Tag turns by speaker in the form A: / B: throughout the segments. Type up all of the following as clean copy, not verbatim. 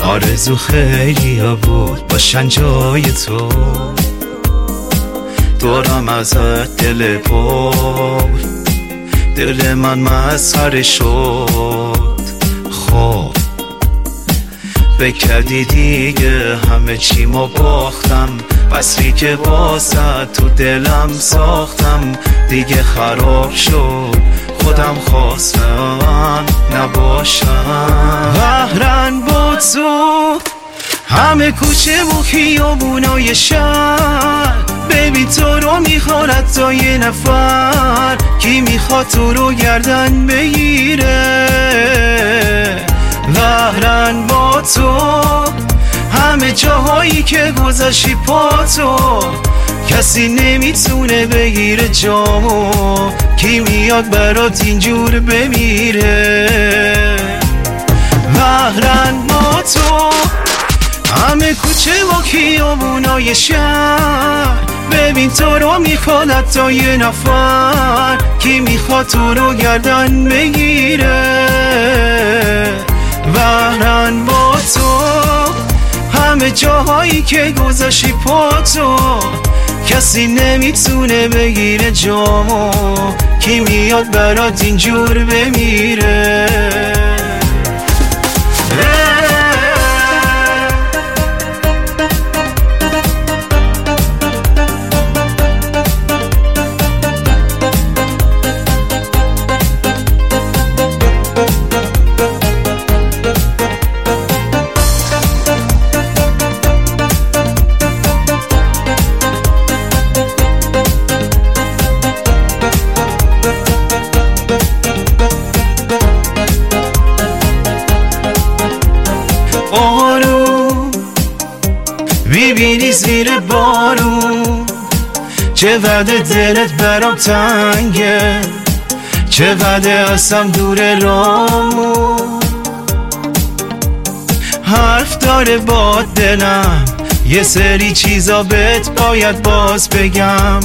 A: آرزو خیلی ها بود باشن جای تو، دورم ازت دل پر، دل من مسخره شد. خب بکردی دیگه همه چی ما باختم، قصری که واسه تو دلم ساختم دیگه خراب شد، خودم خواستم نباشم. بهرن با تو همه کوچه و خیابونای شهر، ببین تو رو میخواد حتی یه نفر، کی میخواد تو رو گردن بگیره. بهرن با تو همه جاهایی که گذاشتی پا تو، کسی نمیتونه بگیره جامو، کی میاد برات اینجور بمیره. بهرن با تو همه کوچه و خیابونای شهر، ببین تو رو میخواد حتی یه نفر، کی میخواد تو رو گردن بگیره. بهرن با تو همه جاهایی که گذاشتی پا تو، کسی نمیتونه بگیره جامو، کی میاد برات اینجور بمیره. میبینی زیر بارون چه وعده دلت برام تنگه، چه وعده ازم دور رامون، حرف داره با دلم یه سری چیزا بهت باید باز بگم.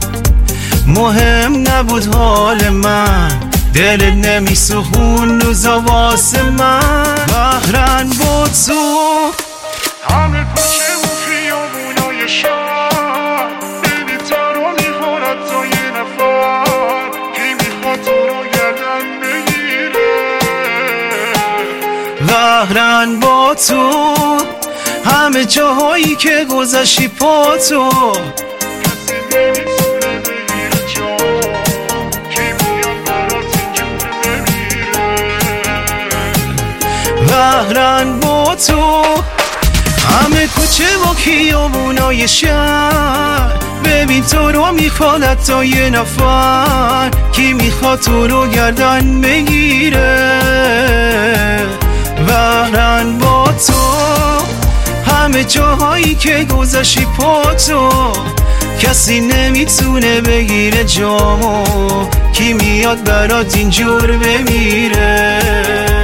A: مهم نبود حال من، دلت نمیسوخت اون روزا واسه من. بهرن با تو همه کوچه و خیابونای شهر، ببین تو رو میخواد حتی یه نفر، کی میخواد تو رو گردن بگیره. بهرن با تو همه جاهایی که گذاشتی پا تو، کسی نمیتونه بگیره جا، کی میاد برات اینجور بمیره. بهرن با تو همه کوچه و خیابونای شهر، ببین تو رو میخواد حتی یه نفر، کی میخواد تو رو گردن بگیره. بهرن با تو همه جاهایی که گذاشتی پا تو، کسی نمیتونه بگیره جامو، کی میاد برات اینجور بمیره.